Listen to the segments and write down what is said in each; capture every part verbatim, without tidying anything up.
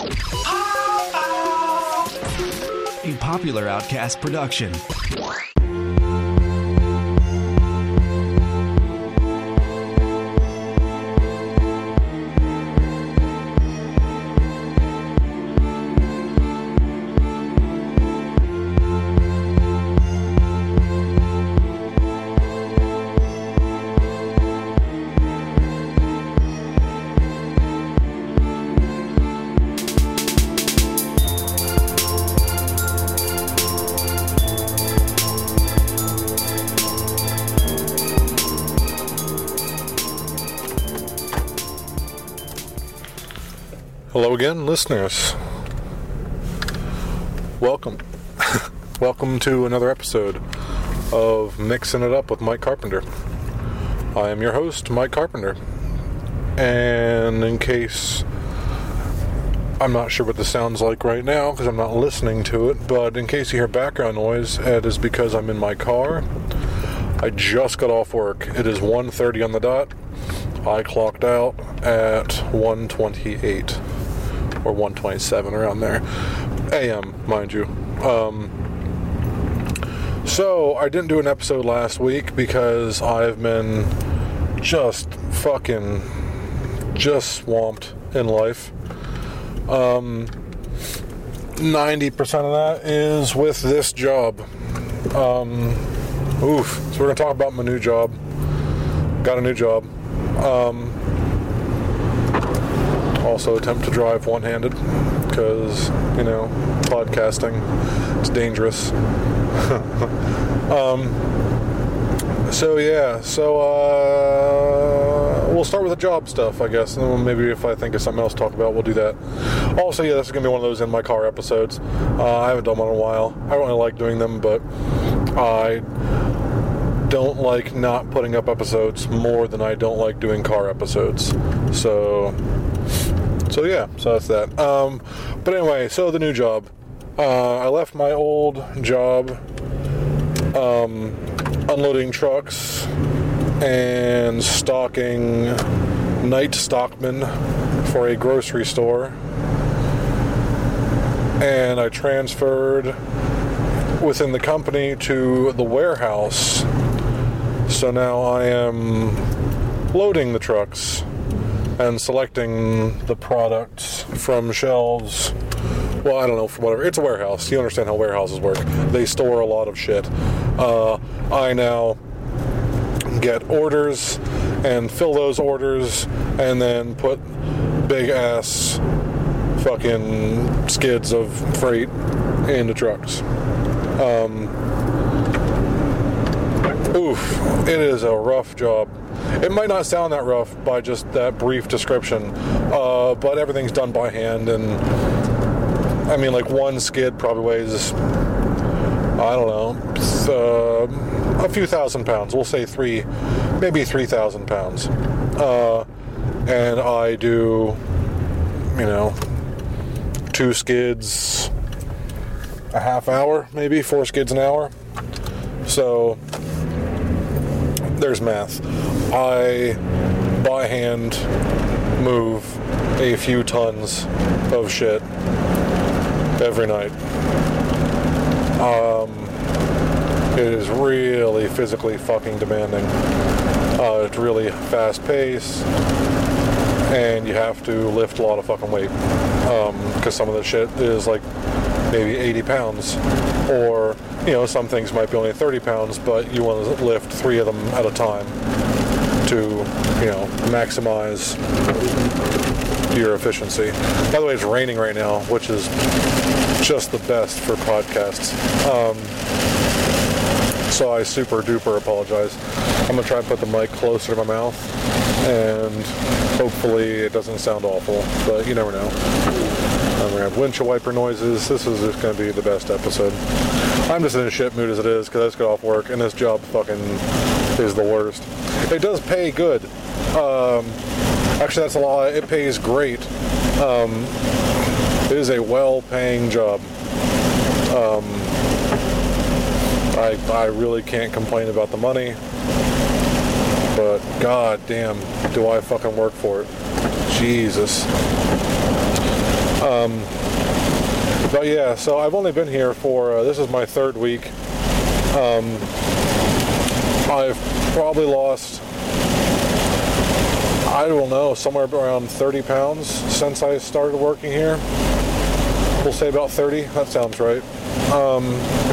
A Popular Outcast production. Hello again, listeners. Welcome. Welcome to another episode of Mixing It Up with Mike Carpenter. I am your host, Mike Carpenter. And in case I'm not sure what this sounds like right now because I'm not listening to it, but in case you hear background noise, it is because I'm in my car. I just got off work. It is one thirty on the dot. I clocked out at one twenty-eight. Or one twenty-seven, around there. A M, mind you. Um, so, I didn't do an episode last week because I've been just fucking just swamped in life. Um, ninety percent of that is with this job. Um, oof. So, we're going to talk about my new job. Got a new job. Um... Also attempt to drive one-handed because, you know, podcasting, it's dangerous. um, so, yeah, so uh, we'll start with the job stuff, I guess, and then maybe if I think of something else to talk about, we'll do that. Also, yeah, this is going to be one of those in-my-car episodes. Uh, I haven't done one in a while. I don't really like doing them, but I don't like not putting up episodes more than I don't like doing car episodes. So... So yeah, so that's that. Um, but anyway, so the new job. Uh, I left my old job um, unloading trucks and stocking night stockmen for a grocery store. And I transferred within the company to the warehouse. So now I am loading the trucks and selecting the products from shelves. Well, I don't know, from whatever. It's a warehouse. You understand how warehouses work. They store a lot of shit. Uh, I now get orders and fill those orders and then put big-ass fucking skids of freight into trucks. Um, oof. It is a rough job. It might not sound that rough by just that brief description, uh, but everything's done by hand, and I mean, like, one skid probably weighs, I don't know, uh, a few thousand pounds. We'll say three, maybe three thousand pounds. Uh, and I do, you know, two skids a half hour, maybe, four skids an hour. So, there's math. I, by hand, move a few tons of shit every night. Um, it is really physically fucking demanding. Uh, it's really fast paced, and you have to lift a lot of fucking weight. Um, because some of the shit is like maybe eighty pounds, or, you know, some things might be only thirty pounds, but you want to lift three of them at a time to, you know, maximize your efficiency. By the way, it's raining right now, which is just the best for podcasts. Um, so I super duper apologize. I'm going to try and put the mic closer to my mouth, and hopefully it doesn't sound awful, but you never know. I'm going to have windshield wiper noises. This is just going to be the best episode. I'm just in a shit mood as it is, because I just got off work, and this job fucking is the worst. It does pay good. Um, actually, that's a lie. It pays great. Um, it is a well-paying job. Um, I, I really can't complain about the money, but god damn, do I fucking work for it. Jesus. Um, Um, but yeah, so I've only been here for, uh, this is my third week. Um, I've probably lost, I don't know, somewhere around thirty pounds since I started working here. We'll say about thirty, that sounds right. Um,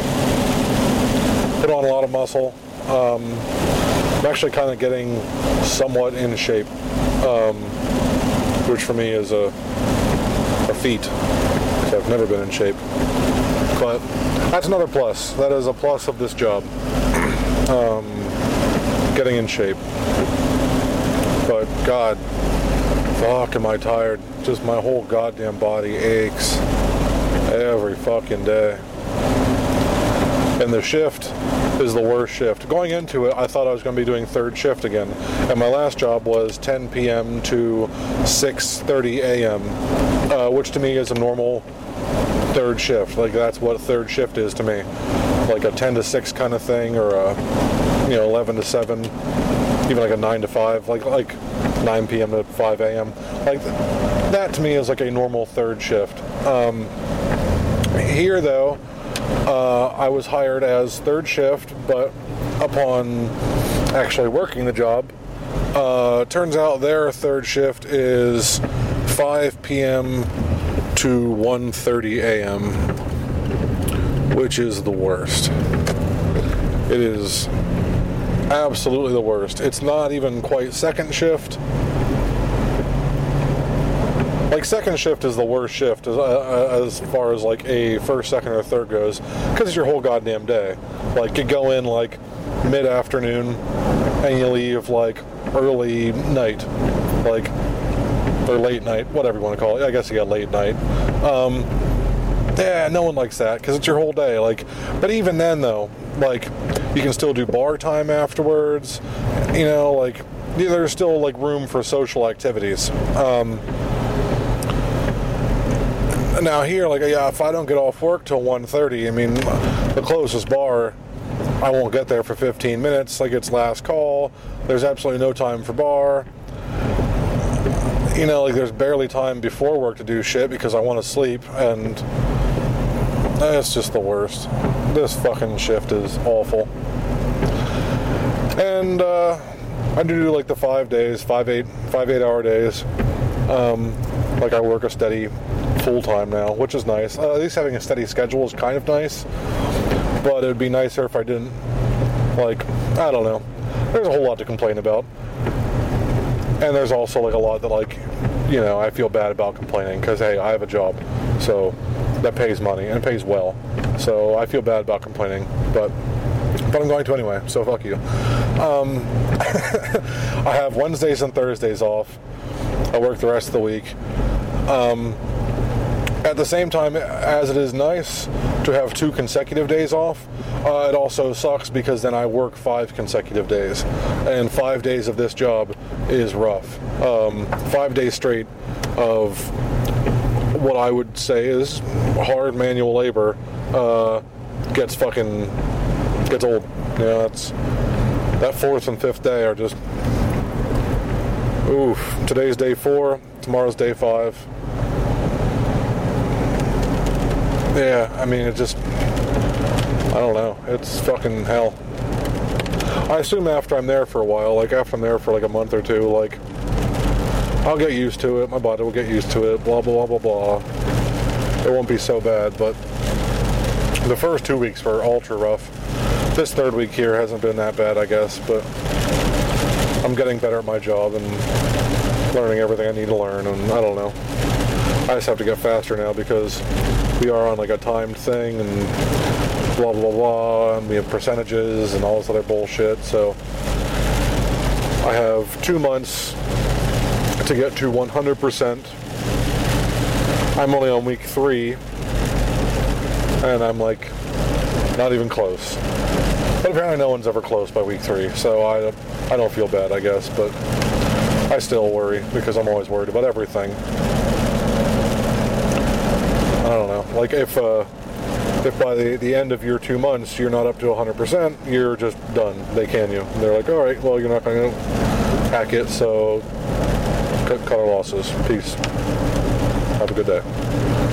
put on a lot of muscle. Um, I'm actually kind of getting somewhat in shape, um, which for me is a, a feat, because I've never been in shape. But that's another plus. That is a plus of this job, um, getting in shape. But God, fuck am I tired. Just my whole goddamn body aches every fucking day. And the shift is the worst shift. Going into it, I thought I was going to be doing third shift again. And my last job was ten p.m. to six thirty a.m., uh, which to me is a normal third shift. Like, that's what third shift is to me. Like a ten to six kind of thing, or a, you know, eleven to seven, even like a nine to five, like like nine p.m. to five a.m. Like, that to me is like a normal third shift. Um, here, though, uh, I was hired as third shift, but upon actually working the job, uh, turns out their third shift is five p.m. to one thirty a.m., which is the worst. It is absolutely the worst. It's not even quite second shift. Like, second shift is the worst shift as, uh, as far as like a first, second, or third goes, because it's your whole goddamn day. Like, you go in like mid-afternoon and you leave like early night, like, or late night, whatever you want to call it. I guess you got late night. Um, yeah, no one likes that because it's your whole day. Like, but even then though, like, you can still do bar time afterwards. You know, like, there's still like room for social activities. Um, Now here, like, yeah, if I don't get off work till one thirty, I mean, the closest bar, I won't get there for fifteen minutes. Like, it's last call. There's absolutely no time for bar. You know, like, there's barely time before work to do shit because I want to sleep, and it's just the worst. This fucking shift is awful. And uh, I do like the five days, five eight, five eight hour days. Um, like, I work a steady full-time now, which is nice. Uh, at least having a steady schedule is kind of nice, but it would be nicer if I didn't. Like, I don't know. There's a whole lot to complain about. And there's also, like, a lot that, like, you know, I feel bad about complaining, because, hey, I have a job, so that pays money, and it pays well. So I feel bad about complaining, but but I'm going to anyway, so fuck you. Um, I have Wednesdays and Thursdays off. I work the rest of the week. Um... At the same time, as it is nice to have two consecutive days off, uh, it also sucks because then I work five consecutive days. And five days of this job is rough. Um, five days straight of what I would say is hard manual labor uh, gets fucking, gets old. You know, that's, that fourth and fifth day are just, oof. Today's day four, tomorrow's day five. Yeah, I mean, it just, I don't know, it's fucking hell. I assume after I'm there for a while, like after I'm there for like a month or two, like, I'll get used to it, my body will get used to it, blah, blah, blah, blah, blah. It won't be so bad, but the first two weeks were ultra rough. This third week here hasn't been that bad, I guess, but I'm getting better at my job and learning everything I need to learn, and I don't know. I just have to get faster now because we are on like a timed thing and blah, blah, blah, and we have percentages and all this other bullshit. So I have two months to get to one hundred percent. I'm only on week three, and I'm like not even close. But apparently no one's ever close by week three, so I, I don't feel bad, I guess, but I still worry because I'm always worried about everything. I don't know, like if uh, if by the, the end of your two months you're not up to one hundred percent, you're just done. They can you. And they're like, all right, well, you're not going to hack it, so cut, cut our losses. Peace. Have a good day.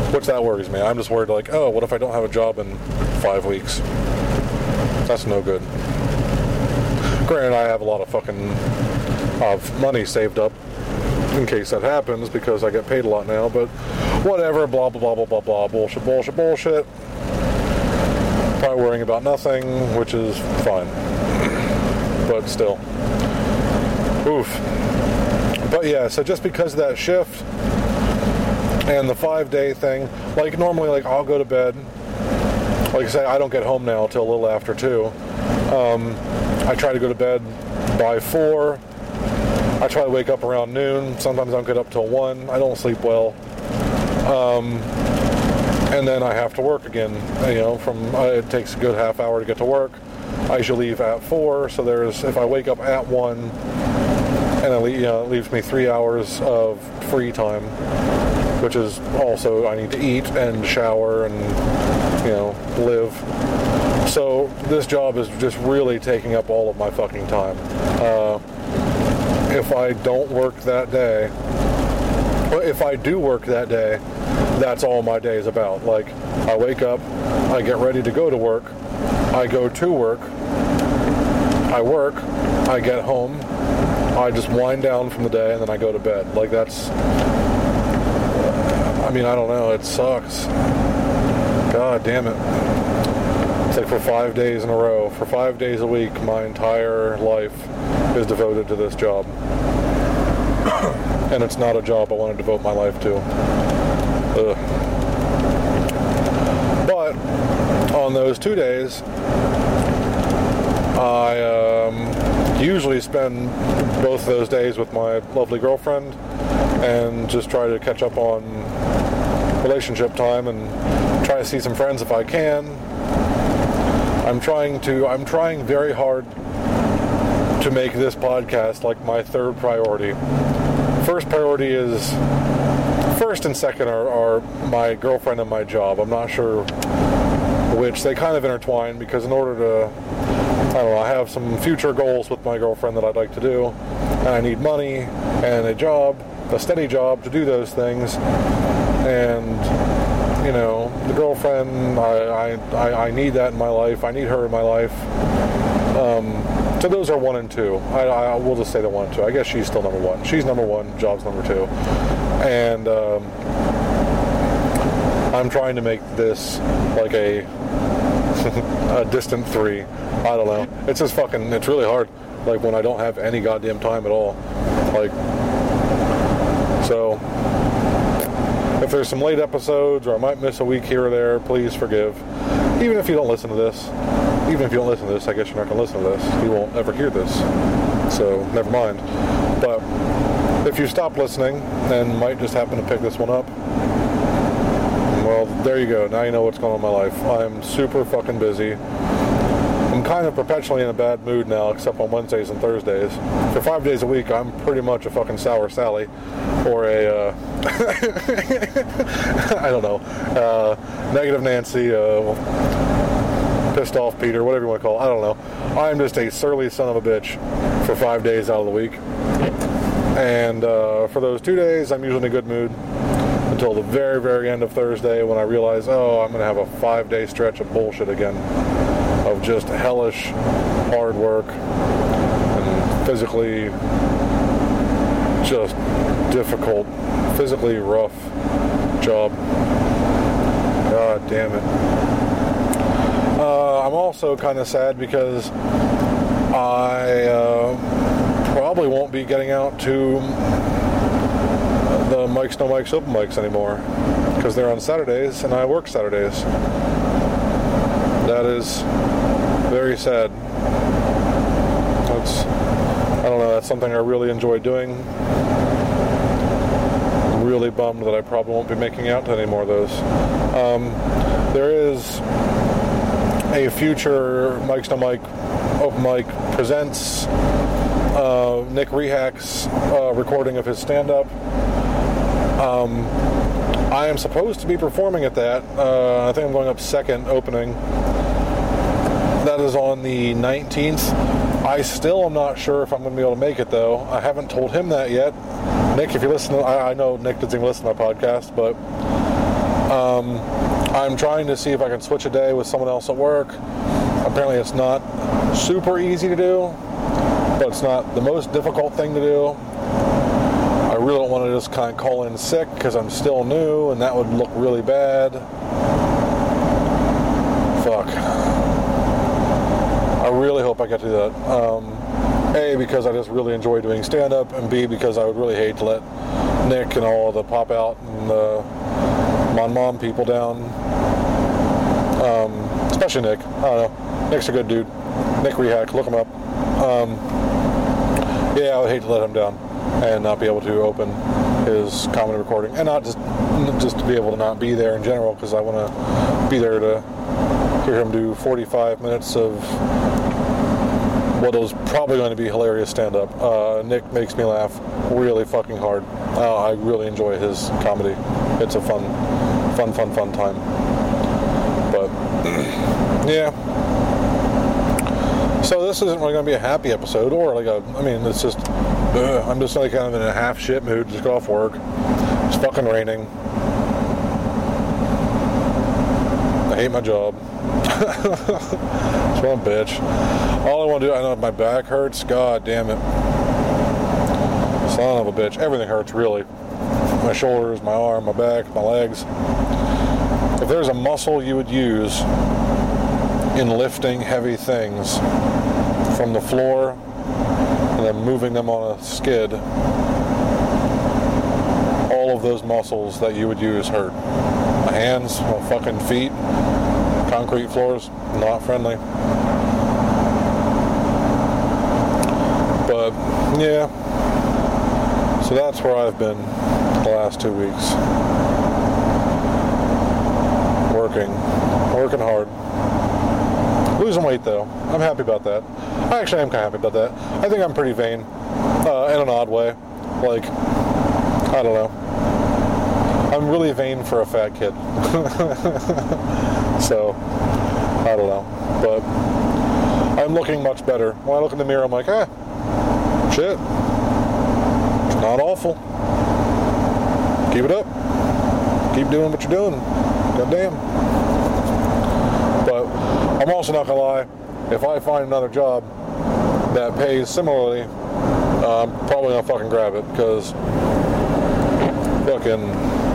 which that worries me. I'm just worried, like, oh, what if I don't have a job in five weeks? That's no good. Granted, I have a lot of fucking uh, money saved up in case that happens, because I get paid a lot now, but whatever, blah, blah, blah, blah, blah, blah, bullshit, bullshit, bullshit. Probably worrying about nothing, which is fine. But still. Oof. But yeah, so just because of that shift and the five-day thing, like normally, like I'll go to bed, like I say, I don't get home now till a little after two. Um, I try to go to bed by four. I try to wake up around noon. Sometimes I don't get up till one. I don't sleep well. Um, and then I have to work again. You know, from uh, it takes a good half hour to get to work. I usually leave at four. So there's if I wake up at one, and it, you know, it leaves me three hours of free time, which is also I need to eat and shower and you know live. So this job is just really taking up all of my fucking time. Uh, if I don't work that day, if I do work that day, that's all my day is about. Like, I wake up, I get ready to go to work, I go to work, I work, I get home, I just wind down from the day, and then I go to bed. Like, that's, I mean, I don't know, it sucks. God damn it. It's like for five days in a row, for five days a week, my entire life is devoted to this job. And it's not a job I want to devote my life to. Ugh. But on those two days, I um, usually spend both those days with my lovely girlfriend and just try to catch up on relationship time and try to see some friends if I can. I'm trying to, I'm trying very hard to make this podcast like my third priority. First priority is, first and second are, are my girlfriend and my job. I'm not sure which. They kind of intertwine because in order to, I don't know, I have some future goals with my girlfriend that I'd like to do. And I need money and a job, a steady job to do those things. And, you know, the girlfriend, I, I, I need that in my life. I need her in my life. Um, so those are one and two. I, I will just say the one and two. I guess she's still number one. She's number one, job's number two. And um, I'm trying to make this like a a distant three. I don't know. It's just fucking, it's really hard. Like when I don't have any goddamn time at all. Like, so if there's some late episodes or I might miss a week here or there, please forgive. Even if you don't listen to this. Even if you don't listen to this, I guess you're not going to listen to this. You won't ever hear this. So, never mind. But if you stop listening and might just happen to pick this one up, well, there you go. Now you know what's going on in my life. I'm super fucking busy. I'm kind of perpetually in a bad mood now, except on Wednesdays and Thursdays. For five days a week, I'm pretty much a fucking sour Sally. Or a, uh, I don't know, uh, negative Nancy, uh, pissed off Peter, whatever you want to call it. I don't know. I'm just a surly son of a bitch for five days out of the week. And uh, for those two days, I'm usually in a good mood until the very, very end of Thursday when I realize, oh, I'm going to have a five-day stretch of bullshit again. Of just hellish hard work and physically just difficult, physically rough job. God damn it. Uh, I'm also kind of sad because I uh, probably won't be getting out to the Mike's No Mike's open mics anymore because they're on Saturdays and I work Saturdays. That is very sad. That's, I don't know, that's something I really enjoy doing. I'm really bummed that I probably won't be making out to any more of those. Um, there is a future Mike's No Mike open mic presents uh, Nick Rehack's uh, recording of his stand-up. Um, I am supposed to be performing at that. Uh, I think I'm going up second opening. That is on the nineteenth. I still am not sure if I'm going to be able to make it, though. I haven't told him that yet. Nick, if you listen, to, I, I know Nick doesn't even listen to my podcast, but Um, I'm trying to see if I can switch a day with someone else at work. Apparently it's not super easy to do, but it's not the most difficult thing to do. I really don't want to just kind of call in sick because I'm still new, and that would look really bad. Fuck. I really hope I get to do that. Um, A, because I just really enjoy doing stand-up, and B, because I would really hate to let Nick and all the pop-out and the Mon Mom people down. Um, especially Nick. I don't know. Nick's a good dude. Nick Rehack, look him up. Um, yeah, I would hate to let him down and not be able to open his comedy recording, and not just just to be able to not be there in general, because I want to be there to hear him do forty-five minutes of what is probably going to be hilarious stand-up. Uh, Nick makes me laugh really fucking hard. Uh, I really enjoy his comedy. It's a fun, fun, fun, fun time. But yeah. So this isn't really going to be a happy episode, or like a, I mean, it's just, ugh, I'm just like kind of in a half shit mood, just got off work. It's fucking raining. I hate my job. It's one bitch. All I want to do, I know my back hurts, god damn it. Son of a bitch. Everything hurts, really. My shoulders, my arm, my back, my legs. If there's a muscle you would use in lifting heavy things from the floor and then moving them on a skid, all of those muscles that you would use hurt. My hands, my fucking feet, concrete floors, not friendly. But yeah, so that's where I've been the last two weeks. Working, working hard. Losing weight though. I'm happy about that. I actually am kind of happy about that. I think I'm pretty vain, uh, in an odd way. Like, I don't know. I'm really vain for a fat kid. So, I don't know. But I'm looking much better. When I look in the mirror, I'm like, ah, shit. It's not awful. Keep it up. Keep doing what you're doing. Goddamn. But I'm also not gonna lie, if I find another job that pays similarly, uh, I'm probably gonna fucking grab it, because fucking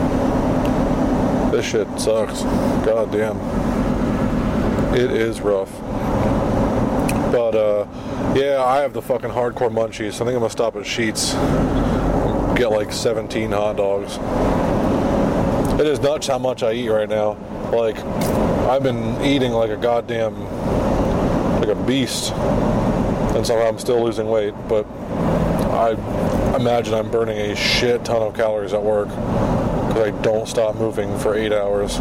this shit sucks. God damn. It is rough. But uh, yeah, I have the fucking hardcore munchies, so I think I'm gonna stop at Sheetz and get like seventeen hot dogs. It is nuts how much I eat right now. Like, I've been eating like a goddamn, like a beast, and somehow I'm still losing weight, but I imagine I'm burning a shit ton of calories at work, because I don't stop moving for eight hours.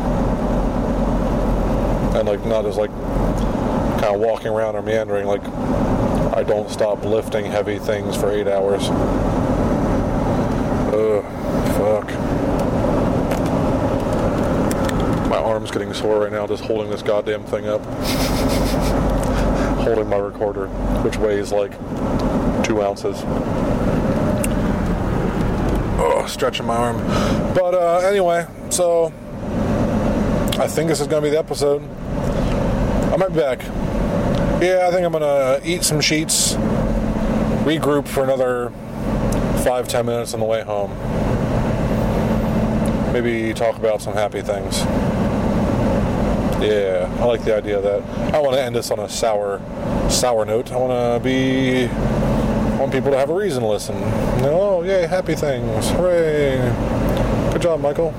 And like, not as like, kind of walking around or meandering, like, I don't stop lifting heavy things for eight hours. Ugh, fuck. My arm's getting sore right now just holding this goddamn thing up. Holding my recorder, which weighs like two ounces. Oh, stretching my arm. But uh, anyway, so I think this is going to be the episode. I might be back. Yeah, I think I'm going to eat some Sheetz, regroup for another five, ten minutes on the way home. Maybe talk about some happy things. Yeah, I like the idea of that. I want to end this on a sour, sour note. I want to be, I want people to have a reason to listen. Oh, yay, happy things. Hooray. Good job, Michael.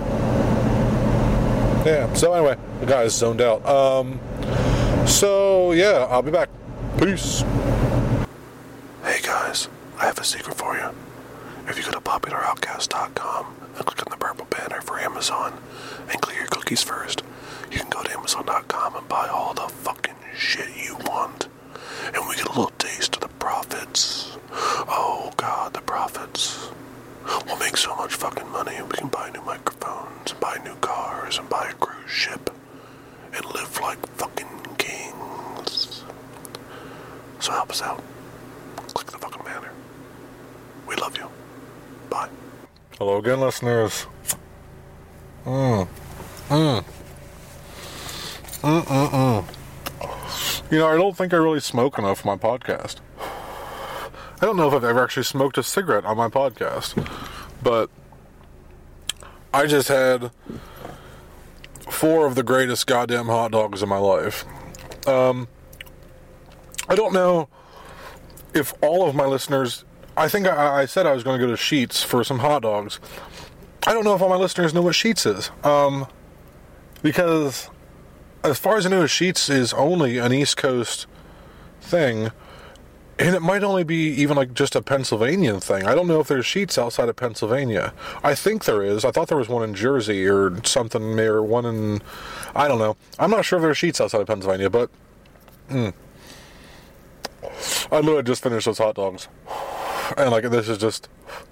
Yeah, so anyway, the guy's zoned out. Um, so, yeah, I'll be back. Peace. Hey guys, I have a secret for you. If you go to popular outcast dot com and click on the purple banner for Amazon and clear your cookies first, you can go to amazon dot com and buy all the fucking shit you want. And we get a little taste of the profits. Oh god, the profits. We'll make so much fucking money, and we can buy new microphones, and buy new cars, and buy a cruise ship, and live like fucking kings. So help us out. Click the fucking banner. We love you. Bye. Hello again, listeners. Mm. Mm-mm-mm. You know, I don't think I really smoke enough for my podcast. I don't know if I've ever actually smoked a cigarette on my podcast, but I just had four of the greatest goddamn hot dogs in my life. Um, I don't know if all of my listeners... I think I, I said I was going to go to Sheetz for some hot dogs. I don't know if all my listeners know what Sheetz is. Um, because as far as I know, Sheetz is only an East Coast thing. And it might only be even like just a Pennsylvania thing. I don't know if there's Sheetz outside of Pennsylvania. I think there is. I thought there was one in Jersey or something, or one in... I don't know. I'm not sure if there's Sheetz outside of Pennsylvania, but... Mm. I literally just finished those hot dogs. And like, this is just...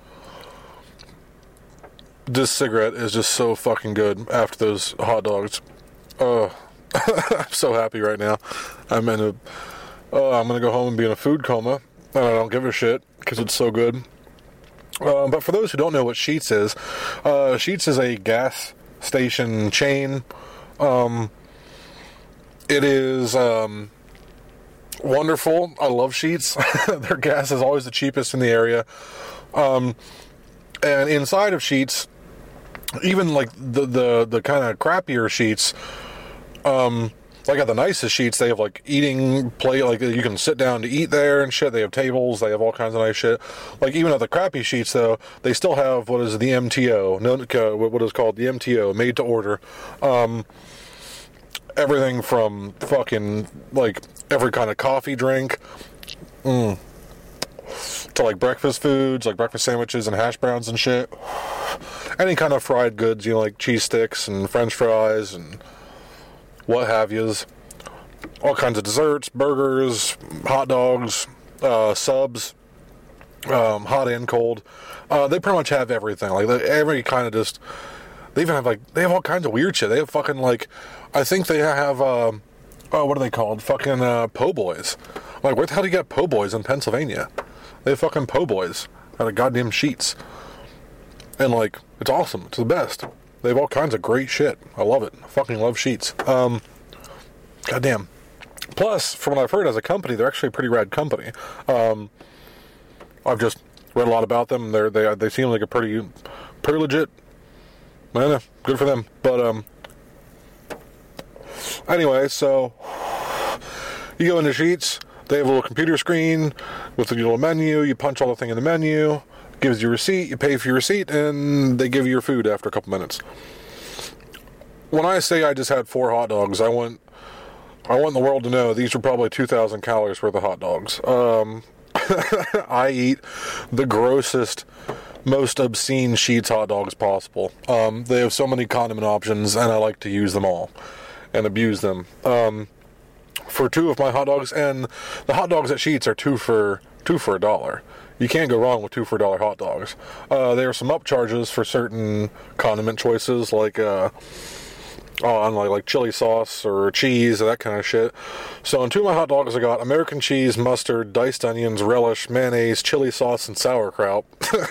This cigarette is just so fucking good after those hot dogs. Uh, I'm so happy right now. I'm in a... Uh, I'm going to go home and be in a food coma, and I don't give a shit, because it's so good. Uh, but for those who don't know what Sheetz is, uh, Sheetz is a gas station chain. Um, it is um, wonderful. I love Sheetz. Their gas is always the cheapest in the area. Um, and inside of Sheetz, even like the, the, the kind of crappier Sheetz, um... like at the nicest Sheetz, they have like eating plate, like you can sit down to eat there and shit. They have tables, they have all kinds of nice shit. Like even at the crappy Sheetz though, they still have what is the M T O, no, what is called the M T O, made to order. Um, everything from fucking like every kind of coffee drink, mm, to like breakfast foods, like breakfast sandwiches and hash browns and shit. Any kind of fried goods, you know, like cheese sticks and French fries and what have yous. All kinds of desserts, burgers, hot dogs, uh, subs, um, hot and cold. Uh, they pretty much have everything. Like they, every kind of just. They even have like they have all kinds of weird shit. They have fucking like, I think they have. Uh, oh, what are they called? Fucking uh, po' boys. Like where the hell do you get po' boys in Pennsylvania? They have fucking po' boys out of goddamn Sheetz. And like it's awesome. It's the best. They have all kinds of great shit. I love it. I fucking love Sheetz. Um, goddamn. Plus, from what I've heard as a company, they're actually a pretty rad company. Um, I've just read a lot about them. They're, they they seem like a pretty pretty legit. Man, good for them. But um, anyway, so you go into Sheetz. They have a little computer screen with a little menu. You punch all the thing in the menu. Gives you a receipt, you pay for your receipt, and they give you your food after a couple minutes. When I say I just had four hot dogs, I want I want the world to know these are probably two thousand calories worth of hot dogs. Um, I eat the grossest, most obscene Sheetz hot dogs possible. Um, they have so many condiment options, and I like to use them all and abuse them. Um, for two of my hot dogs, and the hot dogs at Sheetz are two for two for a dollar. You can't go wrong with two for a dollar hot dogs. Uh, there are some upcharges for certain condiment choices, like uh, on like, like chili sauce or cheese or that kind of shit. So on two of my hot dogs, I got American cheese, mustard, diced onions, relish, mayonnaise, chili sauce, and sauerkraut. And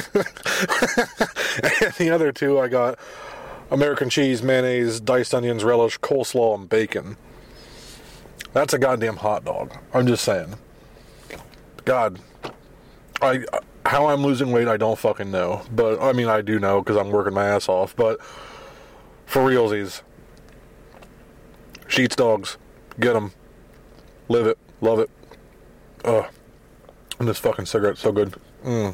the other two, I got American cheese, mayonnaise, diced onions, relish, coleslaw, and bacon. That's a goddamn hot dog. I'm just saying. God. I, how I'm losing weight, I don't fucking know. But, I mean, I do know because I'm working my ass off. But, for realsies, Sheetz dogs, get them. Live it. Love it. Ugh. And this fucking cigarette's so good. Mm.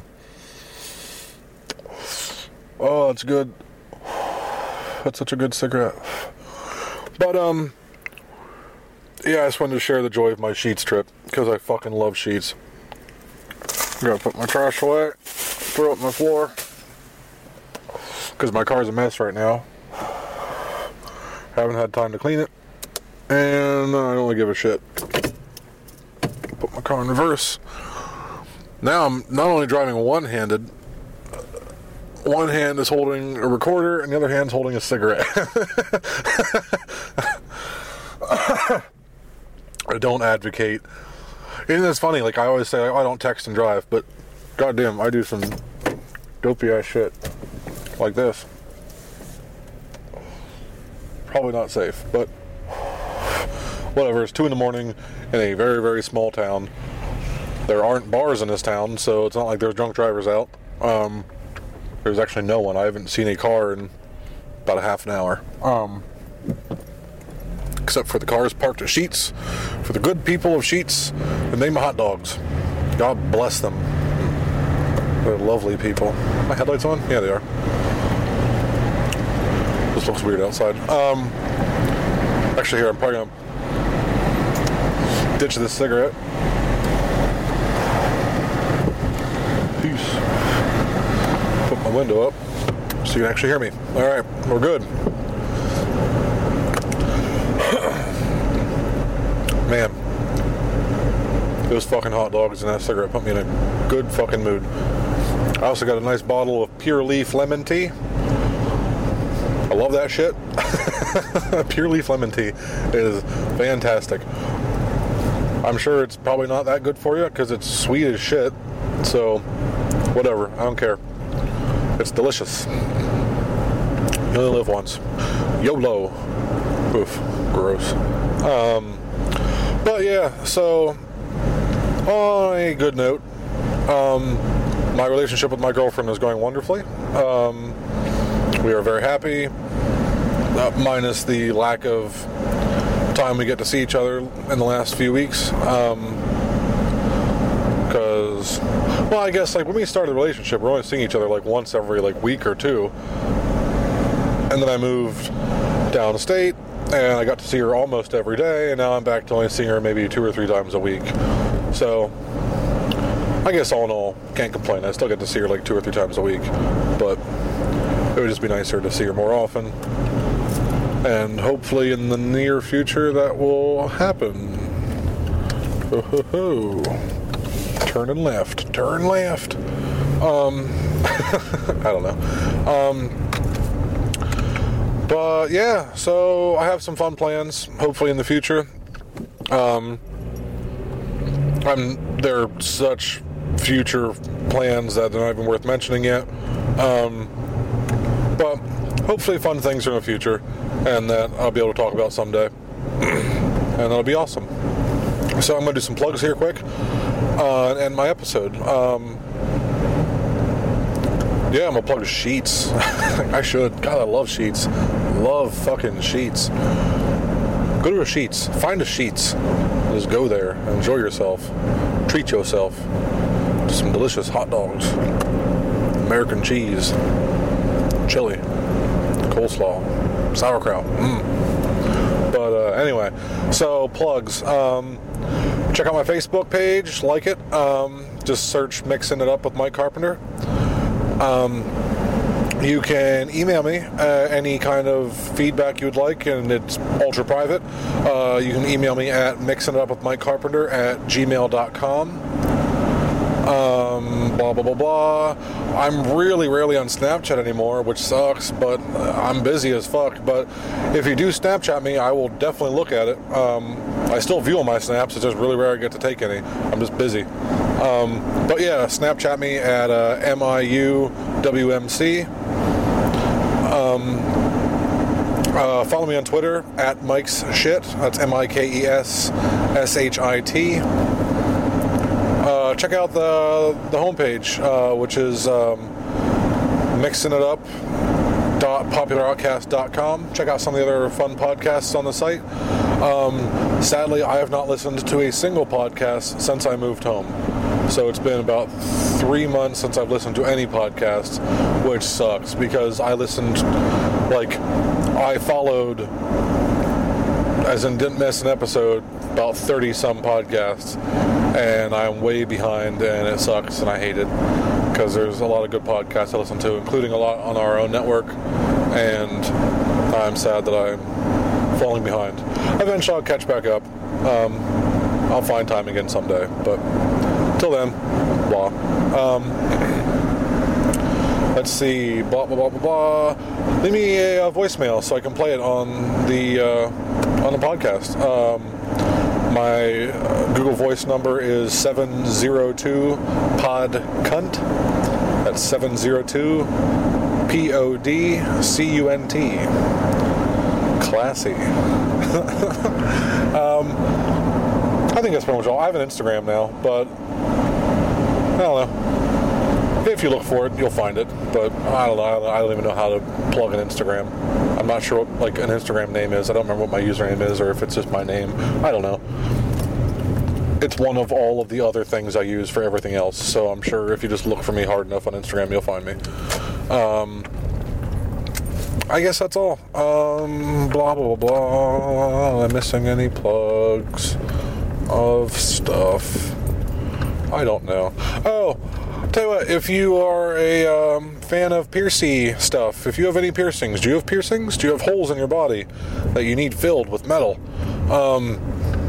Oh, it's good. That's such a good cigarette. But, um, yeah, I just wanted to share the joy of my Sheetz trip because I fucking love Sheetz. Gotta put my trash away, throw it on the floor, because my car's a mess right now. Haven't had time to clean it, and I don't really give a shit. Put my car in reverse. Now I'm not only driving one-handed, one hand is holding a recorder, and the other hand's holding a cigarette. I don't advocate. Isn't this funny? Like I always say, like, oh, I don't text and drive, but goddamn, I do some dopey ass shit like this. Probably not safe, but whatever, it's two in the morning in a very, very small town. There aren't bars in this town, so it's not like there's drunk drivers out. Um, there's actually no one. I haven't seen a car in about a half an hour. Um, except for the cars parked at Sheetz, for the good people of Sheetz, the name of hot dogs. God bless them. They're lovely people. My headlights on? Yeah, they are. This looks weird outside. Um, actually, here, I'm probably going to ditch this cigarette. Peace. Put my window up so you can actually hear me. All right, we're good. Man, those fucking hot dogs and that cigarette put me in a good fucking mood. I also got a nice bottle of Pure Leaf lemon tea. I love that shit. Pure Leaf lemon tea is fantastic. I'm sure it's probably not that good for you because it's sweet as shit. So, whatever. I don't care. It's delicious. You only live once. YOLO. Oof. Gross. Um, but yeah, so, on a good note, um, my relationship with my girlfriend is going wonderfully. Um, we are very happy, uh, minus the lack of time we get to see each other in the last few weeks. Um, because, well, I guess like when we started the relationship, we're only seeing each other like once every like week or two. And then I moved downstate, and I got to see her almost every day, and now I'm back to only seeing her maybe two or three times a week. So, I guess all in all, can't complain. I still get to see her like two or three times a week, but it would just be nicer to see her more often. And hopefully in the near future that will happen. Ho ho ho. Turning left. Turn left. Um, I don't know. Um, but yeah, so I have some fun plans, hopefully in the future. Um, I'm, they're such future plans that they're not even worth mentioning yet. Um, but hopefully fun things are in the future, and that I'll be able to talk about someday. And that'll be awesome. So I'm going to do some plugs here quick, uh, and end my episode. Um, yeah, I'm going to plug Sheetz. I should. God, I love Sheetz. Love fucking Sheetz. Go to a Sheetz. Find a Sheetz. Just go there. Enjoy yourself. Treat yourself to some delicious hot dogs. American cheese. Chili. Coleslaw. Sauerkraut. Mm. But uh, anyway, so plugs. Um, check out my Facebook page. Like it. Um, just search Mixing It Up with Mike Carpenter. Um, you can email me uh, any kind of feedback you'd like, and it's ultra private. Uh, you can email me at mixing it up with Mike Carpenter at gmail dot com. Um, blah, blah, blah, blah. I'm really rarely on Snapchat anymore, which sucks, but I'm busy as fuck. But if you do Snapchat me, I will definitely look at it. Um, I still view all my snaps. It's just really rare I get to take any. I'm just busy. Um, but yeah, Snapchat me at uh, M I U W M C. Um, uh, follow me on Twitter at Mike's Shit. That's M I K E S S H I T. Uh, check out the the homepage, uh, which is um, mixing it up dot popular outcast dot com. Check out some of the other fun podcasts on the site. Um, sadly, I have not listened to a single podcast since I moved home. So it's been about three months since I've listened to any podcast, which sucks because I listened, like, I followed, as in didn't miss an episode, about thirty some podcasts, and I'm way behind, and it sucks, and I hate it because there's a lot of good podcasts I listen to, including a lot on our own network, and I'm sad that I'm falling behind. Eventually I'll catch back up. Um, I'll find time again someday, but till then, blah. Um, let's see, blah, blah, blah, blah, blah. Leave me a, a voicemail so I can play it on the uh, on the podcast. Um, my uh, Google Voice number is seven zero two pod cunt. That's seven zero two P O D C U N T. Classy. um, I think that's pretty much all. I have an Instagram now, but I don't know. If you look for it, you'll find it. But I don't know. I don't, I don't even know how to plug an Instagram. I'm not sure what like an Instagram name is. I don't remember what my username is, or if it's just my name. I don't know. It's one of all of the other things I use for everything else. So I'm sure if you just look for me hard enough on Instagram, you'll find me. Um, I guess that's all. Um, blah, blah, blah, blah. Am I missing any plugs of stuff? I don't know. Oh, tell you what, if you are a um, fan of piercy stuff, if you have any piercings, do you have piercings? Do you have holes in your body that you need filled with metal? Um,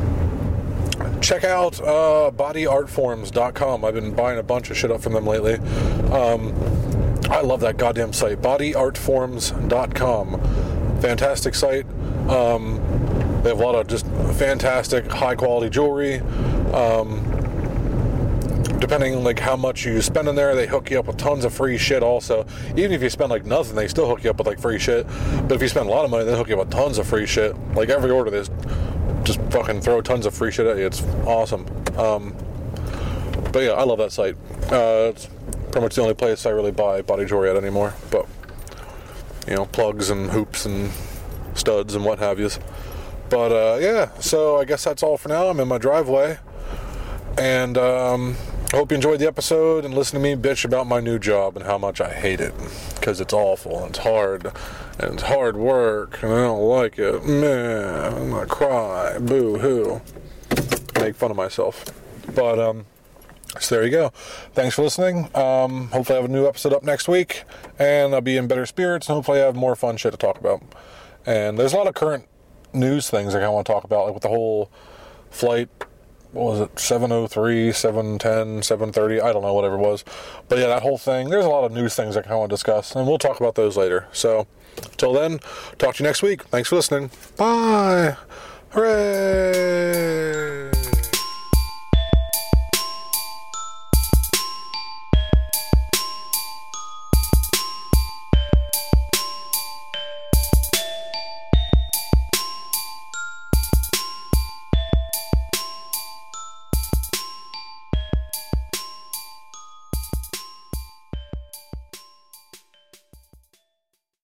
check out uh, body art forms dot com. I've been buying a bunch of shit up from them lately. Um, I love that goddamn site. body art forms dot com. Fantastic site. Um, they have a lot of just fantastic, high-quality jewelry. Um, depending on like how much you spend in there, they hook you up with tons of free shit also. Even if you spend like nothing, they still hook you up with like free shit. But if you spend a lot of money, they hook you up with tons of free shit. Like every order, they just fucking throw tons of free shit at you. It's awesome. Um, but yeah, I love that site. Uh, it's pretty much the only place I really buy body jewelry at anymore. But, you know, plugs and hoops and studs and what have yous. But, uh, yeah, so I guess that's all for now. I'm in my driveway. And, um, I hope you enjoyed the episode and listen to me bitch about my new job and how much I hate it. Because it's awful and it's hard. And it's hard work. And I don't like it. Man, I'm gonna cry. Boo-hoo. Make fun of myself. But, um... so there you go. Thanks for listening. Um, hopefully I have a new episode up next week. And I'll be in better spirits. And hopefully I have more fun shit to talk about. And there's a lot of current news things I kind of want to talk about. Like with the whole flight... what was it, seven oh three, seven ten, seven thirty, I don't know, whatever it was. But yeah, that whole thing, there's a lot of news things I kind of want to discuss, and we'll talk about those later. So, till then, talk to you next week. Thanks for listening. Bye. Hooray.